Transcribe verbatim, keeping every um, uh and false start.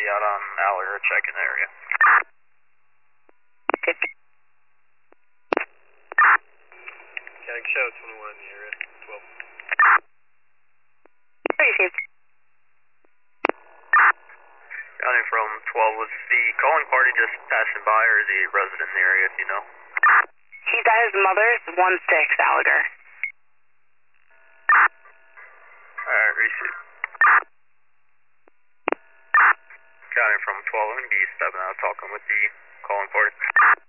out on Aller checking the area. County Show twenty-one in the area, twelve. Received. County from twelve, was the calling party just passing by or is he a resident in the area, if you know? He's at his mother's, one six, Gallagher. Alright, receive. County from twelve, I'm going to be stepping out talking with the calling party.